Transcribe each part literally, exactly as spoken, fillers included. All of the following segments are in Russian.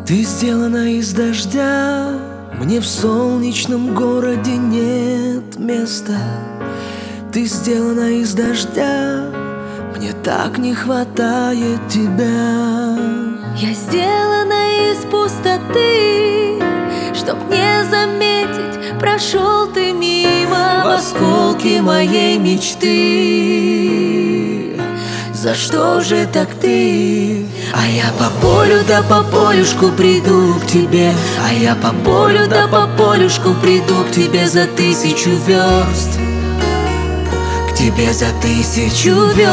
Ты сделана из дождя, мне в солнечном городе нет места. Ты сделана из дождя, мне так не хватает тебя. Я сделана из пустоты, чтоб не заметить, прошел ты мимо в осколки моей мечты. За что же так ты? А я по полю да по полюшку приду к тебе. А я по полю да по полюшку приду к тебе за тысячу верст. К тебе за тысячу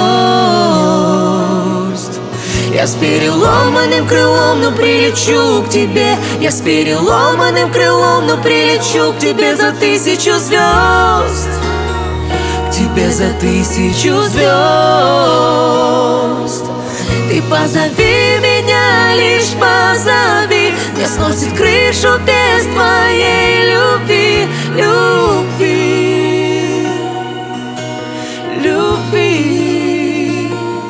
верст. Я с переломанным крылом, но прилечу к тебе. Я с переломанным крылом, но прилечу к тебе за тысячу звезд. К тебе за тысячу звезд. Ты позови меня, лишь позови. Мне сносит крышу без твоей любви, любви, любви.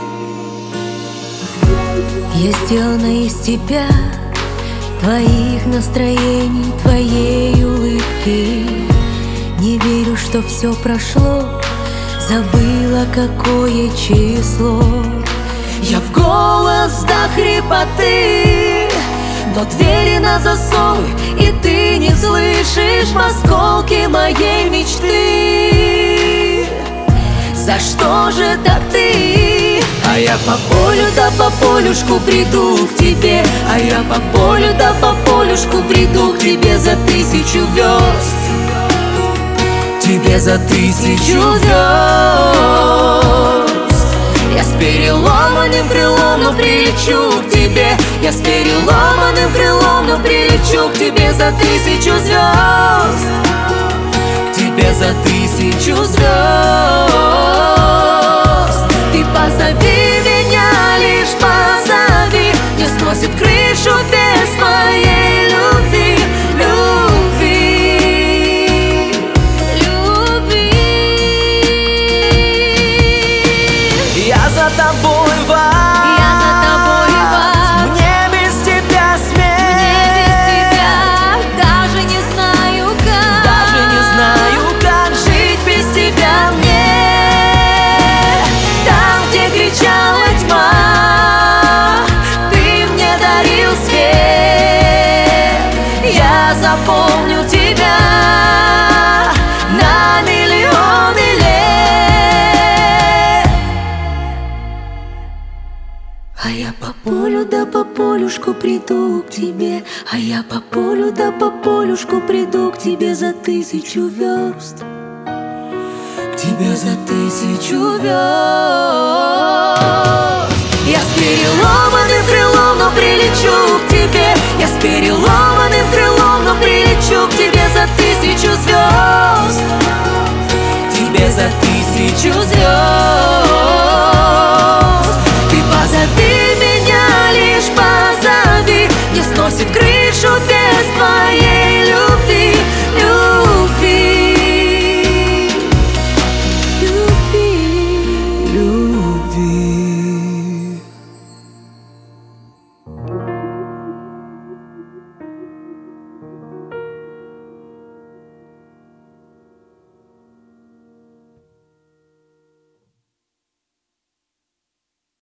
Я сделана из тебя, твоих настроений, твоей улыбки. Не верю, что все прошло, забыла, какое число. Я в голос до хрипоты, но двери на засовы, и ты не слышишь в осколке моей мечты. За что же так ты? А я по полю да по полюшку приду к тебе. А я по полю да по полюшку приду к тебе за тысячу верст. Тебе за тысячу звезд. Я с переломанным крылом, но прилечу к тебе. Я с переломанным крылом, но прилечу к тебе за тысячу звезд. К тебе за тысячу звезд. Ты позови меня, лишь позови. Мне сносит крышу без твоей любви, любви, любви. Я за тобой в ад, Я за тобой в ад. мне без тебя смерть. Мне без тебя даже не знаю как. Даже не знаю, как жить без тебя мне. Там, где кричала тьма, ты мне дарил свет. Я запомню тебя на миллионы лет. А я по полю да по полюшку приду к тебе. А я по полю да по полюшку приду к тебе за тысячу верст. К тебе за тысячу верст. Я с переломанным крылом, но прилечу к тебе. Я с переломанным крылом, но прилечу к тебе за тысячу звезд. К тебе за тысячу звезд. Ты позови меня, лишь позови. Мне сносит крылья